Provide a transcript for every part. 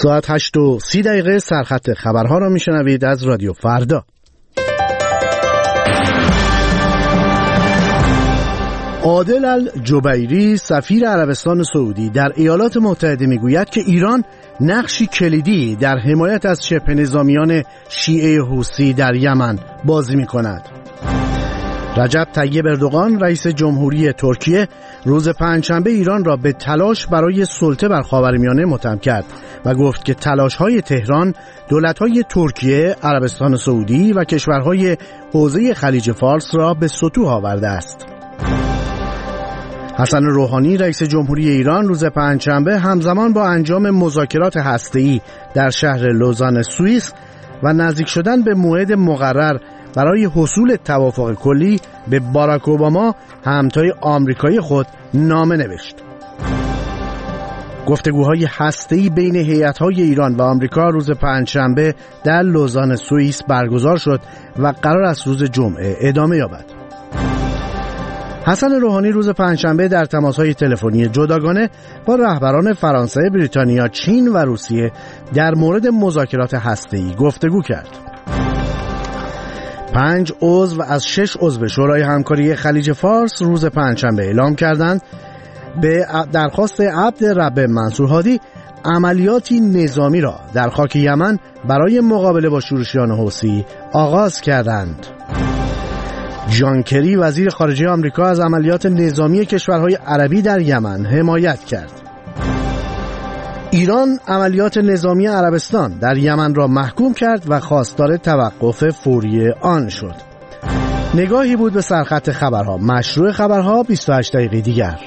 ساعت 8:30 سرخط خبرها را میشنوید از رادیو فردا. عادل الجبیری سفیر عربستان سعودی در ایالات متحده میگوید که ایران نقشی کلیدی در حمایت از شبه نظامیان شیعه حوثی در یمن بازی می‌کند. رجب طیب اردوغان رئیس جمهوری ترکیه روز پنجشنبه ایران را به تلاش برای سلطه بر خاورمیانه متهم کرد و گفت که تلاش‌های تهران دولت‌های ترکیه، عربستان سعودی و کشورهای حوزه خلیج فارس را به سطوح آورده است. حسن روحانی رئیس جمهوری ایران روز پنجشنبه همزمان با انجام مذاکرات هسته‌ای در شهر لوزان سوئیس و نزدیک شدن به موعد مقرر برای حصول توافق کلی به باراک اوباما همتای آمریکایی خود نامه نوشت. گفتگوهای هسته‌ای بین هیئت‌های ایران و آمریکا روز پنجشنبه در لوزان سوئیس برگزار شد و قرار است روز جمعه ادامه یابد. حسن روحانی روز پنجشنبه در تماس‌های تلفنی جداگانه با رهبران فرانسه، بریتانیا، چین و روسیه در مورد مذاکرات هسته‌ای گفتگو کرد. 5 عضو از 6 عضو شورای همکاری خلیج فارس روز پنجشنبه اعلام کردند به درخواست عبدالرب منصور هادی عملیاتی نظامی را در خاک یمن برای مقابله با شورشیان حوثی آغاز کردند. جان کری وزیر خارجه آمریکا از عملیات نظامی کشورهای عربی در یمن حمایت کرد. ایران عملیات نظامی عربستان در یمن را محکوم کرد و خواستار توقف فوری آن شد. نگاهی بود به سرخط خبرها. مشروع خبرها 28 دقیقه دیگر.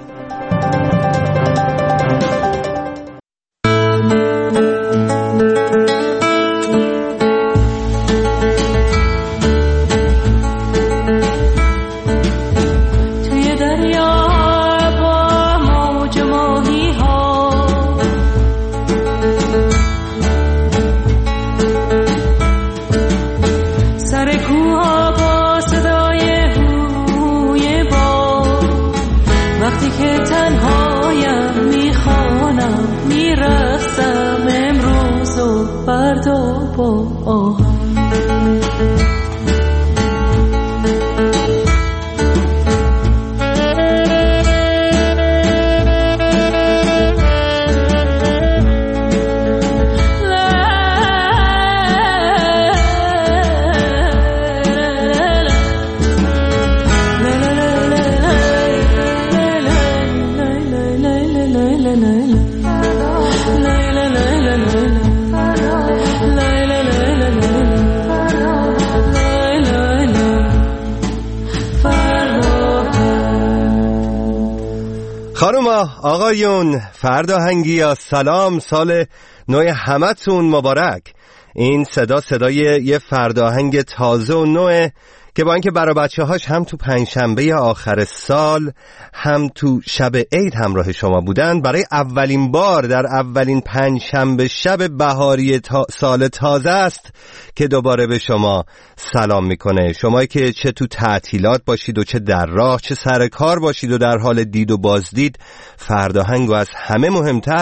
خانوما آقایون، فرداهنگی یا سلام، سال نو همتون مبارک. این صدای یه فرداهنگ تازه و نوه که با اینکه برای بچه‌هاش هم تو پنجشنبه آخر سال هم تو شب عید همراه شما بودن، برای اولین بار در اولین پنجشنبه شب بهاری سال تازه است که دوباره به شما سلام میکنه. شمایی که چه تو تعطیلات باشید و چه در راه، چه سر کار باشید و در حال دید و بازدید، فرداهنگ و از همه مهمتر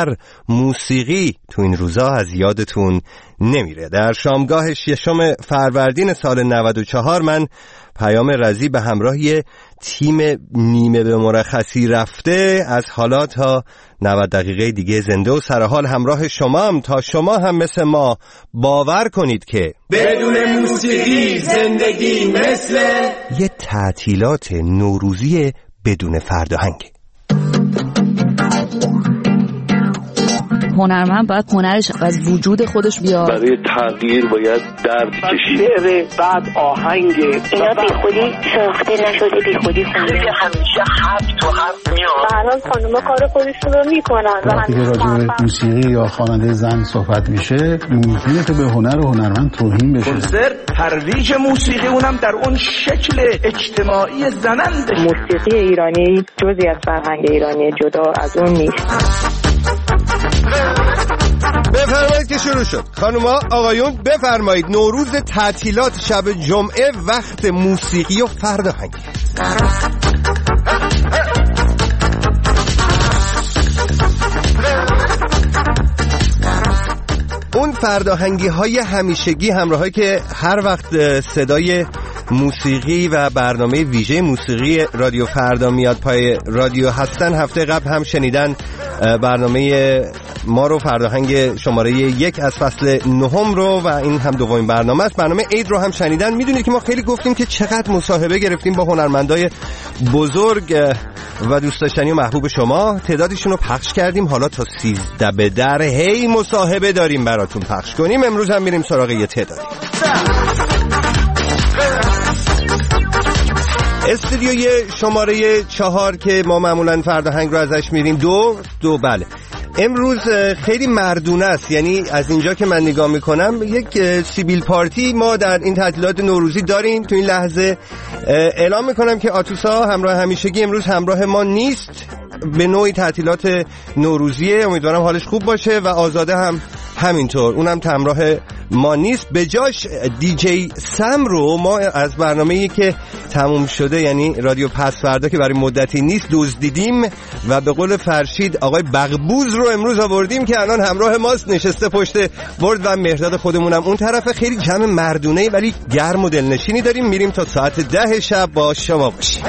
موسیقی تو این روزا از یادتون نمیره. در شامگاه 6 فروردین سال 94 من پیام رضی به همراه یه تیم نیمه به مرخصی رفته از حالا تا 90 دقیقه دیگه زنده و سرحال همراه شما هم تا شما هم مثل ما باور کنید که بدون موسیقی زندگی مثل یه تعطیلات نوروزی بدون فرداهنگ. هنرمند باید هنرش از وجود خودش بیاد. برای تغییر باید درد کشید. شعر بعد آهنگ اینا بی خودی ساخته نشده، بی خودی که همیشه حرف تو حرف میاد. به هر حال خانوما کار خودشون رو میکنن. وقتی که راجع به موسیقی یا خواننده زن صحبت میشه ممکنه که به هنر و هنرمند توهین بشه. کنسرت ترویج موسیقی اونم در اون شکل اجتماعی زننده. موسیقی ایرانی جزئی از فرهنگ ایرانی، جدا از اون نیست. بفرمایید که شروع شد. خانوما آقایون بفرمایید. نوروز تعطیلات، شب جمعه، وقت موسیقی و فرداهنگ. اون فرداهنگی های همیشگی، همراهایی که هر وقت صدای موسیقی و برنامه ویژه موسیقی رادیو فردا میاد پای رادیو هستن، هفته قبل هم شنیدن برنامه ما رو، فرداهنگ شماره 1 از فصل 9 رو، و این هم دومین برنامه است. برنامه عید رو هم شنیدن. میدونید که ما خیلی گفتیم که چقدر مصاحبه گرفتیم با هنرمندای بزرگ و دوست داشتنی و محبوب شما، تعدادشون رو پخش کردیم، حالا تا 13 به در هی مصاحبه داریم براتون پخش کنیم. امروز هم میریم سراغ یه تعدادی. استودیوی شماره 4 که ما معمولا فرداهنگ رو ازش میریم دو بله، امروز خیلی مردونه است. یعنی از اینجا که من نگاه میکنم یک سیبیل پارتی ما در این تعطیلات نوروزی داریم. تو این لحظه اعلام میکنم که آتوسا همراه همیشگی امروز همراه ما نیست، به نوعی تعطیلات نوروزیه، امیدوارم حالش خوب باشه، و آزاده هم همینطور، اونم همراه ما نیست. به جاش دیجی سم رو ما از برنامه‌ای که تموم شده، یعنی رادیو پس فردا که برای مدتی نیست، دزدیدیم و به قول فرشید آقای بغبوز رو امروز آوردیم که الان همراه ماست، نشسته پشت برد، و مهرداد خودمونم اون طرف. خیلی جمع مردونه‌ای ولی گرم و دلنشینی داریم. میریم تا ساعت 10 شب با شما باشیم.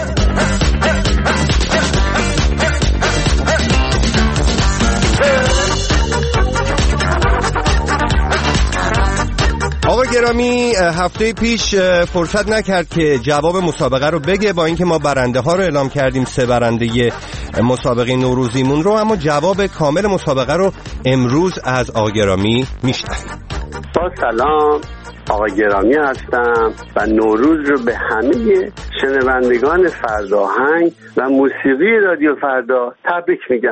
آقا گرامی، هفته پیش فرصت نکرد که جواب مسابقه رو بگه، با اینکه ما برنده ها رو اعلام کردیم، 3 برنده مسابقه نوروزیمون رو، اما جواب کامل مسابقه رو امروز از آقا گرامی میشنویم. با سلام، آقا گرامی هستم و نوروز رو به همه شنوندگان فرداهنگ و موسیقی رادیو فردا تبریک میگم.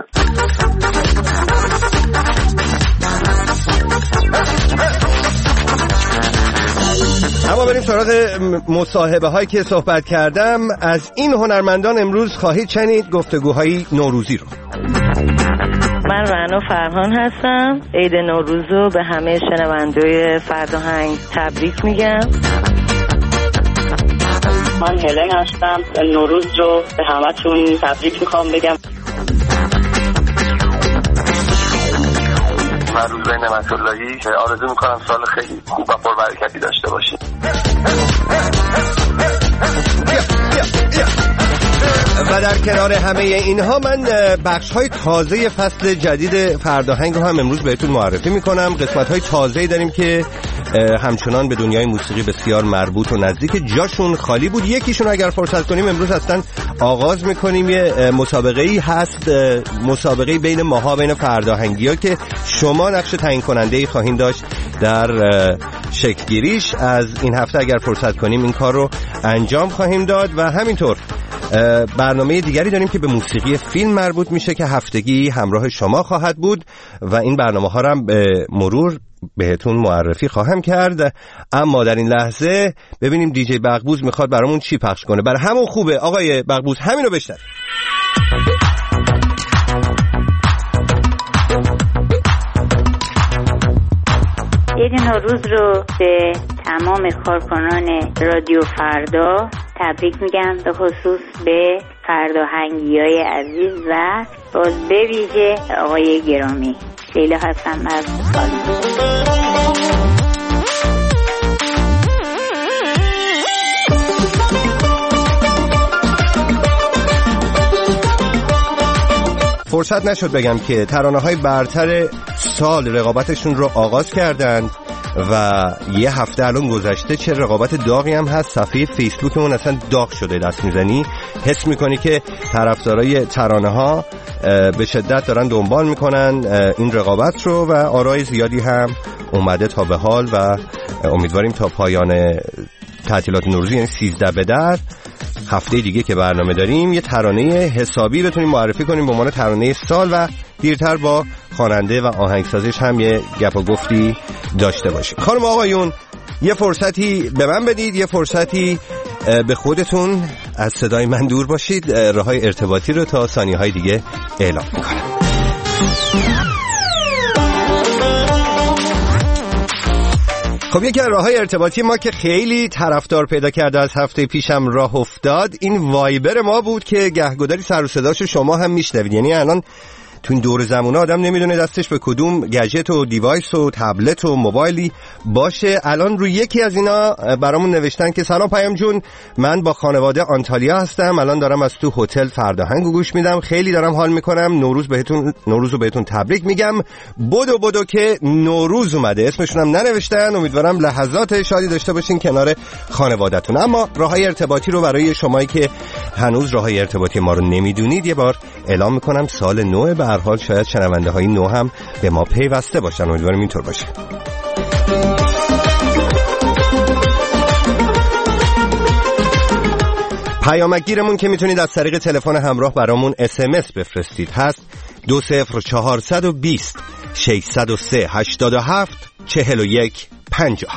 اما بریم سراغ مصاحبه هایی که صحبت کردم. از این هنرمندان امروز خواهید شنید گفتگوهای نوروزی رو. من رعنا فرهان هستم. عید نوروز رو به همه شنوندگان فرداهنگ تبریک میگم. من هلن هستم. نوروز رو به همتون تبریک میخوام بگم. من روز نعمت اللهی آرزو میکنم سال خیلی خوب و پربرکتی داشته باشید. و در کنار همه اینها من بخش‌های تازه فصل جدید فرداهنگ رو هم امروز بهتون معرفی میکنم. قسمت‌های تازه‌ای داریم که همچنان به دنیای موسیقی بسیار مربوط و نزدیک، جاشون خالی بود. یکیشون اگر فرصت کنیم امروز هستن آغاز میکنیم. یه مسابقه‌ای هست، مسابقه بین ماها، بین فرداهنگی‌ها، که شما نقش تعیین کننده‌ای خواهید داشت در شکل‌گیریش. از این هفته اگر فرصت کنیم این کار رو انجام خواهیم داد. و همینطور برنامه دیگری داریم که به موسیقی فیلم مربوط میشه که هفتگی همراه شما خواهد بود و این برنامه ها رو هم به مرور بهتون معرفی خواهم کرد. اما در این لحظه ببینیم دیجی بغبوز میخواد برامون چی پخش کنه. برای همون خوبه آقای بغبوز، همینو بشنوید. عید نوروز رو به تمام کارکنان رادیو فردا تبریک میگم، به خصوص به فرداهنگیای عزیز و باز به ویژه آقای گرامی. لیلا هستم از خالد. فرصت نشد بگم که ترانه‌های برتر سال رقابتشون رو آغاز کردند و یه هفته الان گذشته. چه رقابت داغی هم هست. صفحه فیسبوکمون اصلا داغ شده، دست میزنی حس میکنی که طرفدارای ترانه‌ها به شدت دارن دنبال میکنن این رقابت رو و آرای زیادی هم اومده تا به حال و امیدواریم تا پایان تعطیلات نوروزی، یعنی 13 به در، هفته دیگه که برنامه داریم، یه ترانه حسابی بتونیم معرفی کنیم به عنوان ترانه سال و دیرتر با خواننده و آهنگسازش هم یه گپ و گفتی داشته باشیم. خانم آقایون، یه فرصتی به من بدید، یه فرصتی به خودتون از صدای من دور باشید. راههای ارتباطی رو تا ثانیه‌های دیگه اعلام می‌کنم. خب یکی از راههای ارتباطی ما که خیلی طرفدار پیدا کرده از هفته پیشم راه افتاد، این وایبر ما بود که گهگداری سر و صداشو شما هم میشنوید. یعنی الان تو این دور زمونه آدم نمیدونه دستش به کدوم گجت و دیوایس و تبلت و موبایلی باشه. الان روی یکی از اینا برامون نوشتن که سلام پیام جون، من با خانواده آنتالیا هستم، الان دارم از تو هتل فرداهنگ گوش میدم، خیلی دارم حال میکنم، نوروز رو بهتون تبریک میگم. بدو که نوروز اومده. اسمشون هم ننوشتن. امیدوارم لحظات شادی داشته باشین کنار خانواده‌تون. اما راههای ارتباطی رو برای شمایی که هنوز راههای ارتباطی ما رو نمیدونید یه بار اعلام میکنم. سال نو، به هر حال شاید شنونده های نو هم به ما پیوسته باشن. امیدوارم اینطور باشه. پیامگیرمون که میتونید از طریق تلفن همراه برامون SMS بفرستید هست 20420 603 87 41 50.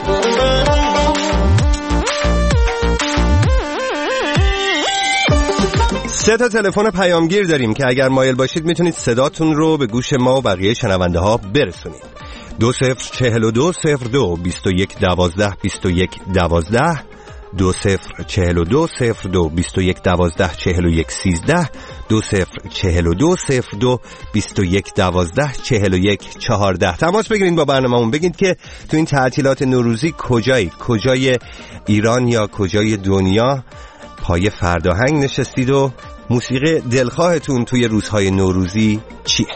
سه تا تلفن پیامگیر داریم که اگر مایل باشید میتونید صداتون رو به گوش ما و بقیه شنونده ها برسونید. 2042 02 21 12 21 12 2042 02 21 12 41 13 2042 02 21 12 41 14. تماس بگیرید با برنامه‌مون، بگید که تو این تعطیلات نوروزی کجای ایران یا کجای دنیا پای فرداهنگ نشستید و موسیقی دلخواهتون توی روزهای نوروزی چیه؟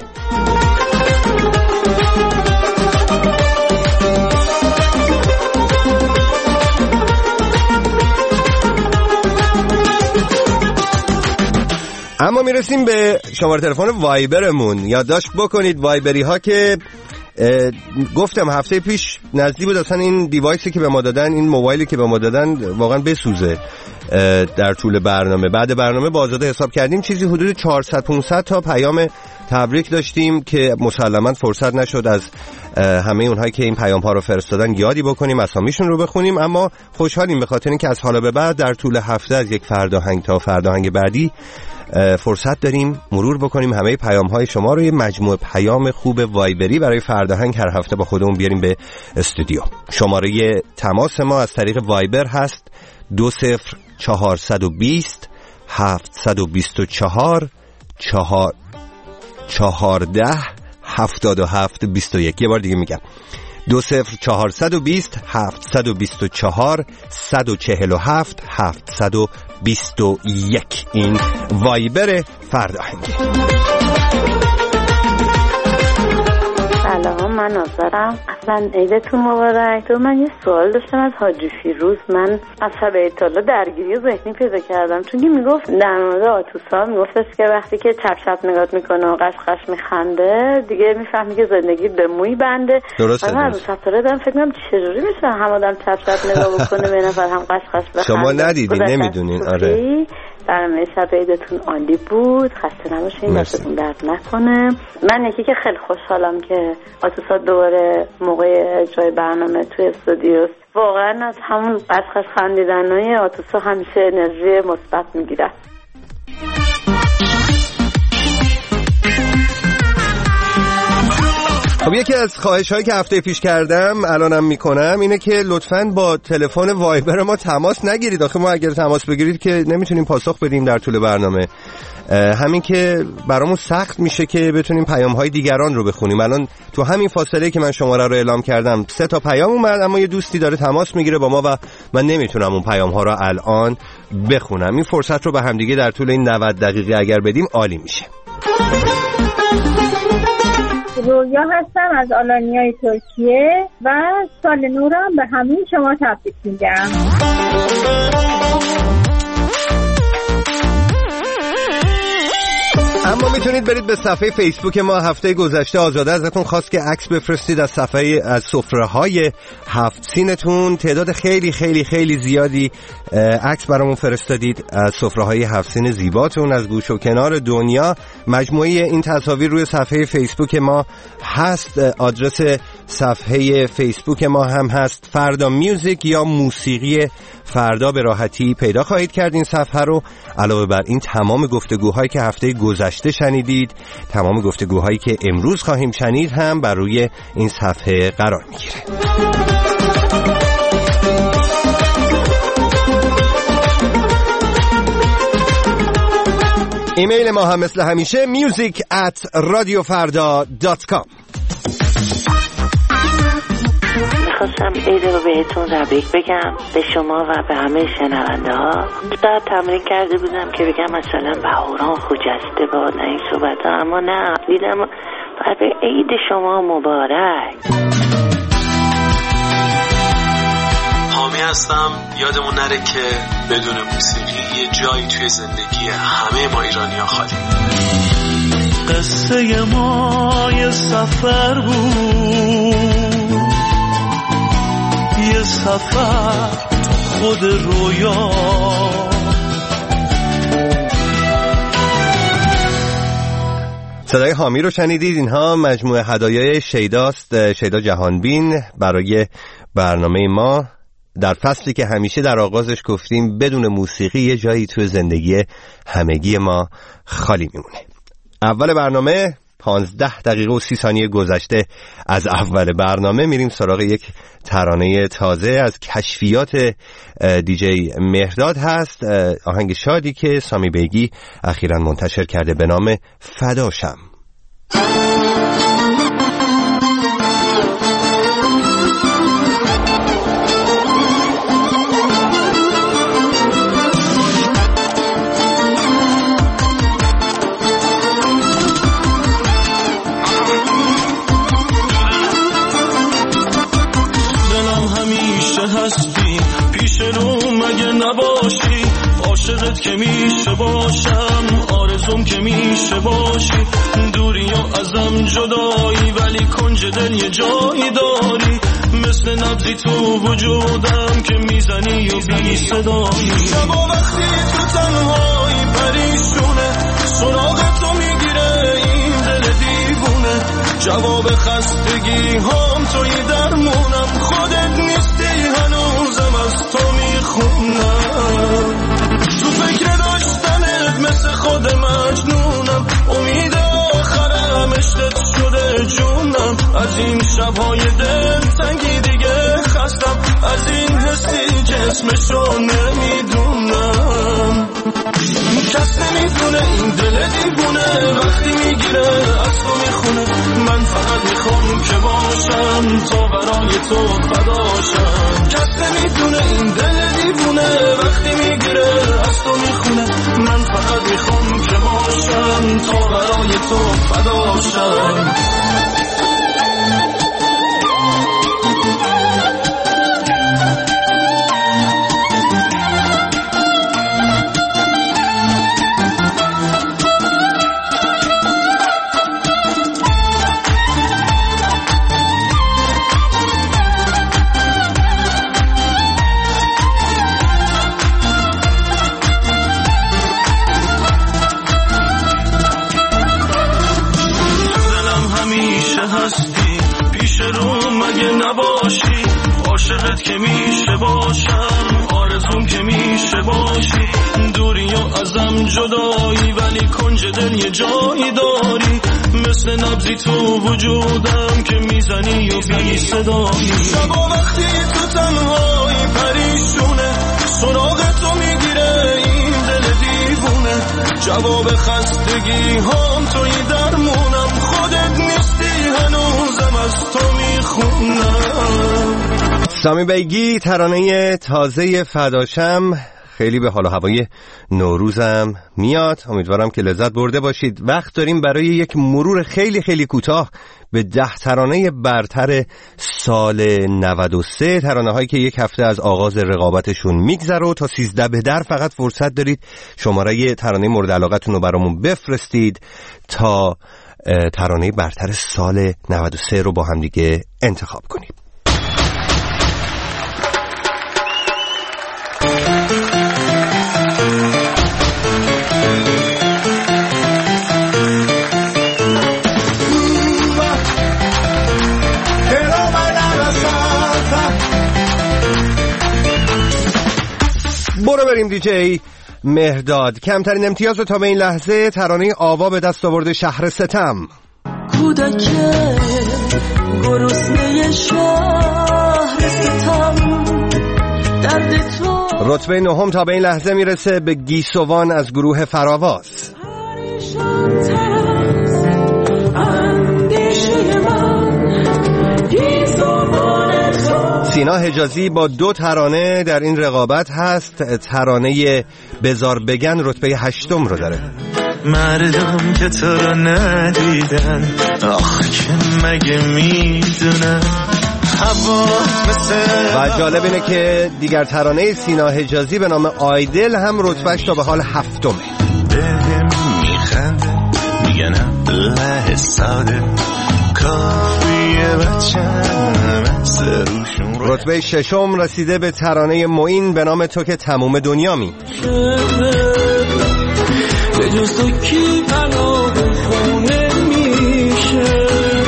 اما میرسیم به شماره تلفن وایبرمون. یادداشت بکنید وایبری ها که گفتم هفته پیش نزدیک بود اصلا این دیوایسی که به ما دادن، این موبایلی که به ما دادن واقعا بسوزه. در طول برنامه بعد برنامه با آزاده حساب کردیم چیزی حدود 400-500 تا پیام تبریک داشتیم که مسلماً فرصت نشد از همه اونهایی که این پیام ها رو فرستادن یادی بکنیم، اسامیشون رو بخونیم. اما خوشحالیم به خاطر اینکه از حالا به بعد در طول هفته از یک فرداهنگ تا فرداهنگ بعدی فرصت داریم مرور بکنیم همه پیام های شما رو. یه مجموعه پیام خوب وایبری برای فرداهنگ هر هفته با خودمون بیاریم به استودیو. شماره تماس ما از طریق وایبر هست 20420 724 14 77 21. یه بار دیگه میگم 20420 724 147 721. این وایبر فرداهنگی. سلام، من ناظرم. اصلا عیدتون مبارک. تو من یه سوال داشتم از حاجی فیروز. من از شب عید تا حالا درگیری ذهنی پیدا کردم، چون که میگفت در مورد آتوسا میگفتش که وقتی که چپ چپ نگات میکنه و قشقش میخنده دیگه میفهمی که زندگی به موی بنده. درسته. من از سفره دارم فکر کنم چجوری میشه هم آدم چپ چپ نگاه بکنه به نفر هم قشقش بخنده. شما ندیدین نمیدونین. آره برنامه شب عیدتون عالی بود، خسته نباشین، دستتون درد نکنه. من یکی که خیلی خوشحالم که آتوسا دوباره موقع اجرای برنامه توی استودیوست. واقعا از همون قشقش خندیدنای آتوسا همیشه انرژی مثبت میگیره. خب یکی از خواهش‌هایی که هفته پیش کردم الانم میکنم اینه که لطفاً با تلفن وایبر ما تماس نگیرید. آخه ما اگر تماس بگیرید که نمیتونیم پاسخ بدیم در طول برنامه. همین که برامون سخت میشه که بتونیم پیام‌های دیگران رو بخونیم. الان تو همین فاصله که من شماره رو اعلام کردم 3 تا پیام اومد، اما یه دوستی داره تماس میگیره با ما و من نمیتونم اون پیام‌ها رو الان بخونم. این فرصت رو به هم دیگه در طول این 90 دقیقه اگر بدیم عالی میشه. رویا هستم از آلانیای ترکیه و سال نورم به همه شما تبریک میگم. اما میتونید برید به صفحه فیسبوک ما. هفته گذشته آزاده ازتون خواست که عکس بفرستید از صفحه از سفره‌های هفت سینتون. تعداد خیلی خیلی خیلی زیادی عکس برامون فرستادید از سفره‌های هفت سین زیباتون از گوش و کنار دنیا. مجموعه این تصاویر روی صفحه فیسبوک ما هست. آدرس صفحه فیسبوک ما هم هست فردا میوزیک یا موسیقی فردا. به راحتی پیدا خواهید کرد این صفحه رو. علاوه بر این تمام گفتگوهایی که هفته گذشته شنیدید، تمام گفتگوهایی که امروز خواهیم شنید هم بر روی این صفحه قرار میگیره. ایمیل ما هم مثل همیشه music@radiofarda.com. میخواستم عید رو بهتون تبریک بگم، به شما و به همه شنونده ها. بعد تمرین کرده بودم که بگم مثلا بهاران خجسته باد این صحبت ها، اما نه، دیدم بعد به عید شما مبارک. حامی هستم. یادمون نره که بدون موسیقی یه جایی توی زندگی همه ما ایرانی‌ها خالی. قصه ما یه سفر بود، یه سفر خود رویا. صدای حامی رو شنیدید. اینها مجموعه هدایای شیداست، شیدا جهانبین برای برنامه ما در فصلی که همیشه در آغازش گفتیم بدون موسیقی یه جایی توی زندگی همگی ما خالی میمونه. اول برنامه 15 دقیقه و 30 ثانیه گذشته از اول برنامه میریم سراغ یک ترانه تازه از کشفیات دیجی مهرداد هست، آهنگ شادی که سامی بیگی اخیراً منتشر کرده به نام فداشم. عاشقت که میشه باشم، آرزوم که میشه باشی، دوری و ازم جدایی ولی کنج دل یه جایی داری، مثل نبضی تو وجودم که میزنی و بی صدایی. شبا وقتی تو تنهایی پریشونه، سراغ تو میگیره این دل دیوونه، جواب خستگی هم توی درمونم، خودت نیستی هنوزم از تو میخونم، تو فکر داشتنت مثل خود مجنونم، امید آخرم عشقت شده جونم، از این شبهای دل تنگی دیگه خستم، از این حسی که اسمشو نمیدونم، کس نمیدونه این دل دیوونه وقتی میگیره از تو میخونه، من فقط میخوام که باشم تا برای تو فداشم، کس نمیدونه این دل دیوونه وقتی میگیره از تو میخونه، من فقط میخوام که باشم تا برای تو فداشم. عاشقت که میشه باشم، آرزوم که میشه باشی، دوری و ازم جدایی ولی کنج دل یه جایی داری، مثل نبضی تو وجودم که میزنی و بی صدایی. شبا وقتی تو تنهایی پریشونه، سراغ تو میگیره این دل دیوونه، جواب خستگی هم توی درمونم، خودت نیستی هنوزم از تو میخونم. سامی بیگی ترانه تازه فداشم خیلی به حال و هوای نوروزم میاد. امیدوارم که لذت برده باشید. وقت داریم برای یک مرور خیلی خیلی کوتاه به 10 ترانه برتر سال 93، ترانه هایی که یک هفته از آغاز رقابتشون میگذره و تا 13 به در فقط فرصت دارید شماره ترانه مورد علاقتون رو برامون بفرستید تا ترانه برتر سال 93 رو با هم دیگه انتخاب کنید. برو بریم دیجی مهرداد. کمترین امتیاز رو تا به این لحظه ترانه آوا به دست آورده، شهر ستم. کودک گرسنه شهر ستم، درد تو. رتبه 9 تا به این لحظه میرسه به گیسوان از گروه فراواز. کمتر است اندیشه من گیزوان تو. سینا حجازی با 2 ترانه در این رقابت هست. ترانه بزار بگن رتبه 8 رو داره. مردم که تو رو ندیدن آخ که مگه میدونن. و جالب اینه که دیگر ترانه سینا حجازی به نام آیدل هم رتبهش تا به حال 7. بهم میخنده میگن له ساده کافیه بچم سروشون. رتبه 6 رسیده به ترانه معین به نام تو که تموم دنیا می. به جز تو کی پناه خونه میشه.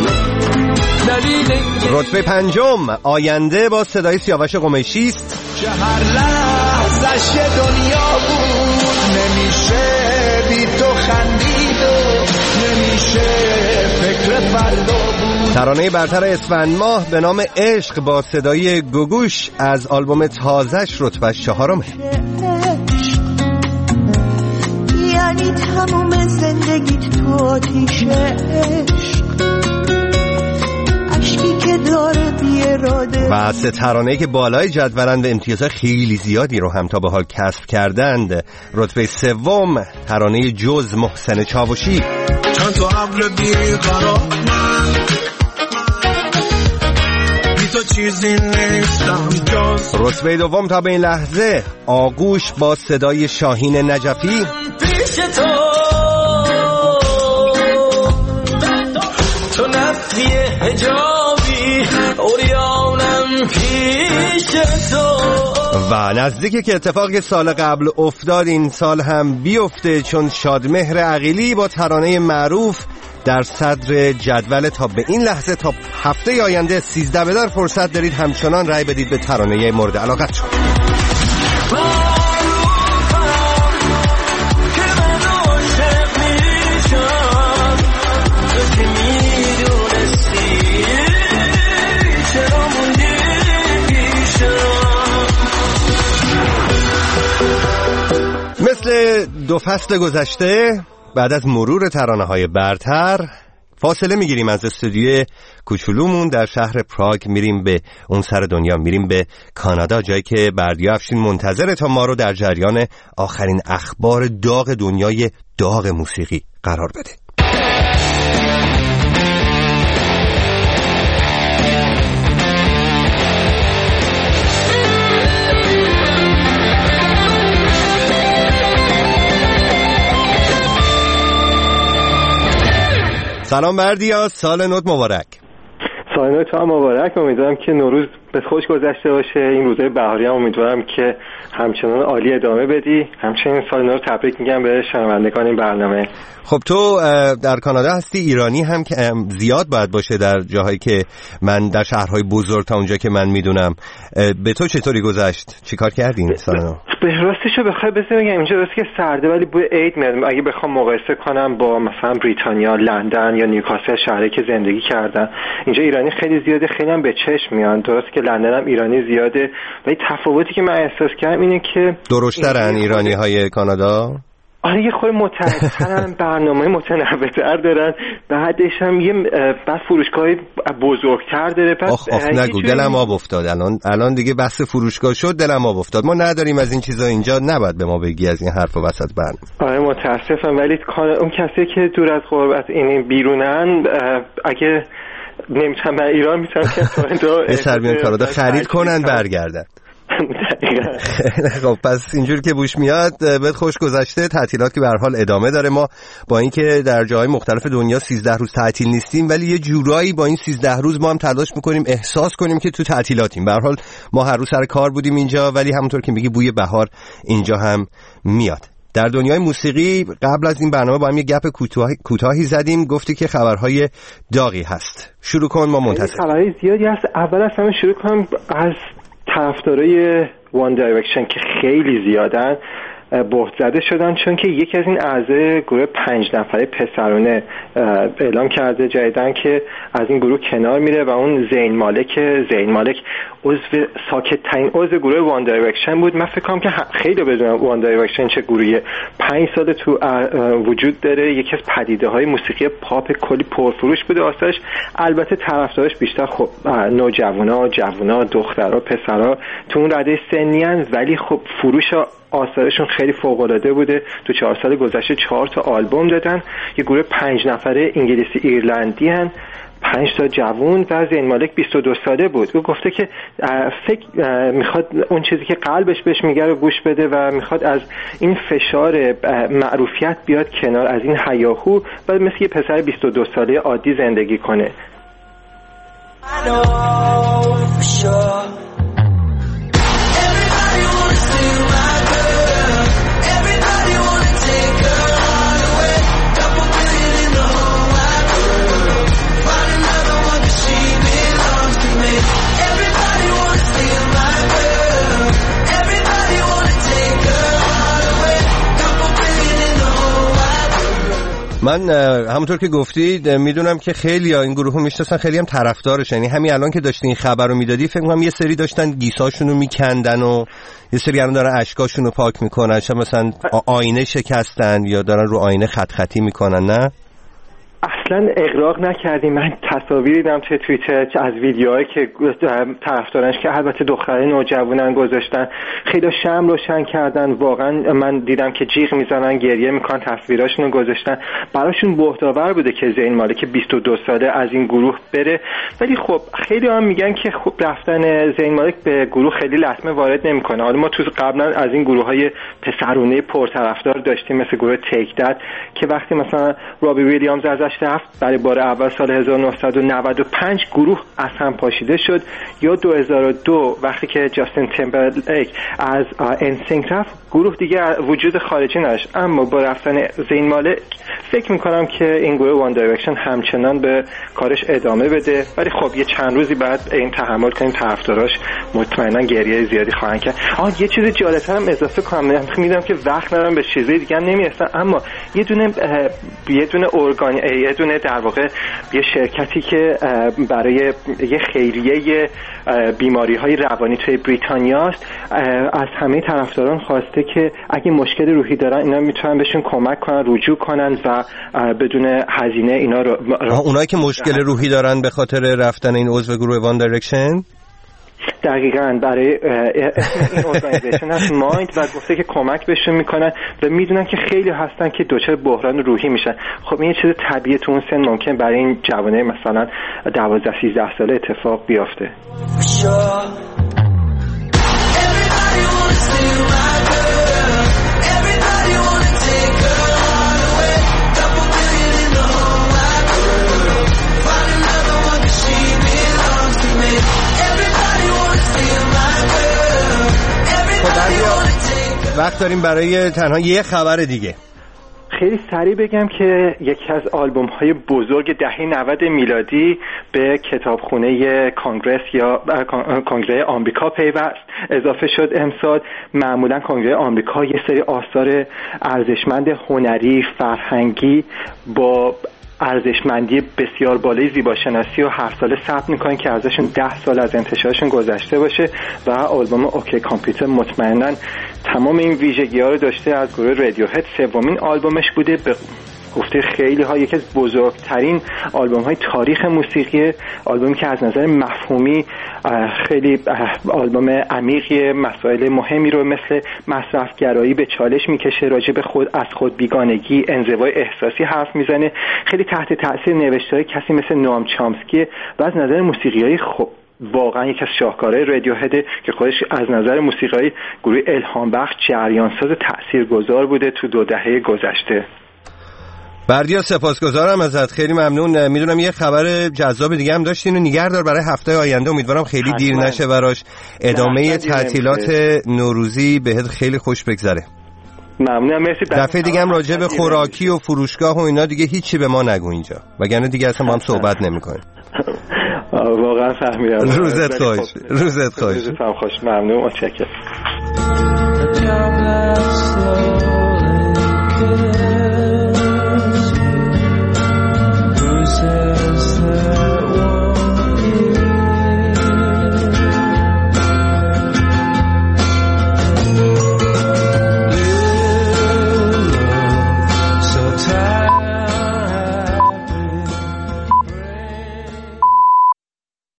رتبه 5 آینده با صدای سیاوش قمیشی است. که هر لحظش دنیا بود نمیشه بی تو خندید و نمیشه فکر فردا بود. ترانه برتر اسفند ماه به نام عشق با صدای گوگوش از آلبوم تازه‌اش رتبه 4. یعنی تموم زندگیت تو آتیش عشق که داره بیراده. و 3 ترانه‌ای که بالای جدولند امتیازات خیلی زیادی رو هم تا به حال کسب کردند. رتبه 3 ترانه جز محسن چاوشی. چند تا ابر بیقرار من بی تو چیزی نیستم جز. رتبه 2 تا به این لحظه آغوش با صدای شاهین نجفی. پیش تو نفی حجابی اوریانم پیش تو. و نزدیکی که اتفاقی سال قبل افتاد این سال هم بیفته، چون شادمهر عقیلی با ترانه معروف در صدر جدول تا به این لحظه. تا هفته آینده 13 بدار فرصت دارید همچنان رای بدید به ترانه مورد علاقتون. مثل 2 فصل گذشته بعد از مرور ترانه‌های برتر فاصله میگیریم از استودیو کوچولومون در شهر پراگ، میریم به اون سر دنیا، میریم به کانادا، جایی که بردیا افشین منتظره تا ما رو در جریان آخرین اخبار داغ دنیای داغ موسیقی قرار بده. سلام بردیا، سال نوت مبارک. سال نوت هم مبارک. امیدوارم که نوروز به خوش گذشته باشه. این روزهای بهاری هم امیدوارم که همچنان عالی ادامه بدی. همچنین سال نو رو تبریک میگم به شنوندگان این برنامه. خب تو در کانادا هستی، ایرانی هم که زیاد باید باشه در جاهایی که من، در شهرهای بزرگ تا اونجا که من میدونم. به تو چطوری گذشت؟ چیکار کردین سال نو؟ به راستشو بخوای بگم اینجا درست که سرده ولی بوی عید میاد. اگه بخوام مقایسه کنم با مثلا بریتانیا، لندن یا نیوکاسل، شهری که زندگی کردم، اینجا ایرانی خیلی زیاده، خیلی هم به چشم میان. درست که لندن هم ایرانی زیاده ولی تفاوتی که من احساس کردم اینه که درشترن ایرانی‌های کانادا. آره یه خورده متعددترن، برنامه متنوع‌تر دارن، بعدش هم یه بعد فروشگاهی بزرگتر داره. آخ نگو، دلم آب افتاد. الان دیگه بحث فروشگاه شد، دلم آب افتاد. ما نداریم از این چیزا اینجا، نباید به ما بگی از این حرف وسط برنامه. آره متاسفم، ولی اون کسی که دور از غربت این بیرونن اگه نمیتونن به ایران میتونن که کانادا خرید کنن برگردن. خب پس اینجور که بوش میاد بهت خوش گذشته. تعطیلات که به هر حال ادامه داره. ما با اینکه در جاهای مختلف دنیا 13 روز تعطیل نیستیم، ولی یه جورایی با این 13 روز ما هم تلاش میکنیم احساس کنیم که تو تعطیلاتیم. به هر حال ما هر روز سر کار بودیم اینجا، ولی همونطور که میگی بوی بهار اینجا هم میاد. در دنیای موسیقی قبل از این برنامه با هم یه گپ کوتاهی زدیم، گفتی که خبرهای داغی هست. شروع کن، ما منتظر. خبرهای زیادی هست. اول از همه شروع کنم از طرفدارای وان دایرکشن که خیلی زیادن. بهت زده شدن، چون که یکی از این اعضای گروه 5 نفره پسرانه اعلام کرده جدیدن که از این گروه کنار میره و اون زین مالک عضو ساکت‌ترین عضو گروه وان دایرکشن بود. من فکر کنم که خیلی بدونم وان دایرکشن چه گروهیه. 5 سال تو وجود داره، یکی از پدیده‌های موسیقی پاپ کلی پرفروش بوده آثارش. البته طرفدارش بیشتر خب نوجوانا، جوونا، دخترها، پسرها تو اون رده سنی ان، ولی خب فروش آثارشون خیلی فوق‌العاده بوده. تو 4 سال گذشته 4 تا آلبوم دادن. یه گروه 5 نفره انگلیسی ایرلندی هن، 5 تا جوون و زین مالک 22 ساله بود. او گفته که میخواد اون چیزی که قلبش بهش میگه رو گوش بده و میخواد از این فشار معروفیت بیاد کنار، از این هیاهو و مثل یه پسر 22 ساله عادی زندگی کنه. من همونطور که گفتید میدونم که خیلی این گروه رو میشناسن، خیلی هم طرفدارش. یعنی همین الان که داشتی این خبر رو میدادی فکر کنم یه سری داشتن گیساشون رو میکندن و یه سری الان دارن اشکاشون رو پاک میکنن، چه مثلا آینه شکستن یا دارن رو آینه خط خطی میکنن. نه اصلا اغراق نکردیم. من تصاویری دیدم توی توییتر از ویدیوهایی که طرفدارانش که البته دخترای نوجوانن گذاشتن، خیلی شمع روشن کردن. واقعا من دیدم که جیغ میزنن، گریه میکنن، تصویراشون رو گذاشتن. براشون بهت‌آور بوده که زین مالک 22 ساله از این گروه بره. ولی خب خیلی هم میگن که خب رفتن زین مالک به گروه خیلی لطمه وارد نمیکنه. حالا ما تو قبلا از این گروه‌های پسرونه پرطرفدار داشتیم مثل گروه تیک داد که وقتی مثلا رابی ویلیامز ازش رفت برای بار اول سال 1995 گروه از هم پاشیده شد، یا 2002 وقتی که جاستین تیمبرلیک از انسینک رفت گروه دیگه وجود خارجی نداشت. اما با رفتن زین مالک فکر میکنم که این گروه وان دایرکشن همچنان به کارش ادامه بده، ولی خب یه چند روزی بعد این تحمل کنیم، طرفداراش مطمئنا گریه زیادی خواهند کرد. یه چیز جالب‌تر هم اضافه کنم، میدونم که وقت ندارم به چیزای دیگه نمیرسم، اما یه دونه در واقع یه شرکتی که برای یه خیریه بیماری‌های روانی توی بریتانیا است، از همه طرفداران خواسته که اگه مشکل روحی دارن اینا میتونن بهشون کمک کنن، رجوع کنن و بدون هزینه اینا رو اونایی که مشکل روحی دارن به خاطر رفتن این عضو گروه وان دایرکشن دقیقاً برای این ارگانیزیشن هست مایند و گفته که کمک بهشون میکنن و میدونن که خیلی هستن که دچار بحران روحی میشن. خب این چیز طبیعیه تو اون سن ممکن برای این جوانه مثلا 12-13 ساله اتفاق بیفته. وقت داریم برای تنها یه خبر دیگه. خیلی سریع بگم که یکی از آلبوم‌های بزرگ دهه 90 میلادی به کتابخونه کانگرس یا کنگره آمریکا پیوست، اضافه شد امسال. معمولا کنگره آمریکا یه سری آثار ارزشمند هنری، فرهنگی با ارزشمندی بسیار بالای زیباشناسی و هر ساله ثبت میکنن که ارزششون 10 سال از انتشارشون گذشته باشه و آلبوم اوکی کامپیوتر مطمئنا تمام این ویژگی‌ها رو داشته. از گروه رادیوهد سومین آلبومش بوده، به گفته خیلی ها یکی از بزرگترین آلبوم های تاریخ موسیقی، آلبومی که از نظر مفهومی خیلی آلبوم عمیقی، مسائل مهمی رو مثل مصرفگرایی به چالش میکشه، راجع به خود بیگانگی، انزوای احساسی حرف میزنه. خیلی تحت تاثیر نوشته‌های کسی مثل نوام چامسکی و از نظر موسیقیایی واقعا یکی از شاهکارهای رادیوهد که خودش از نظر موسیقی گروه الهام بخش، جریانساز و تاثیرگذار بوده تو 2 دهه گذشته. بردیا سپاسگزارم ازت، خیلی ممنون. میدونم یه خبر جذاب دیگه هم داشتین و نگهدار برای هفته آینده، امیدوارم خیلی دیر نشه براش. ادامه تعطیلات نوروزی بهت خیلی خوش بگذره. ممنونم، مرسی. دفعه دیگه هم راجع به خوراکی و فروشگاه و اینا دیگه هیچی به ما نگو اینجا، وگرنه دیگه اصلا ما هم صحبت نمی‌کنیم. واقعا فهمیدم. روزت خوش. روزت خوش. ممنون، متشکرم. slow.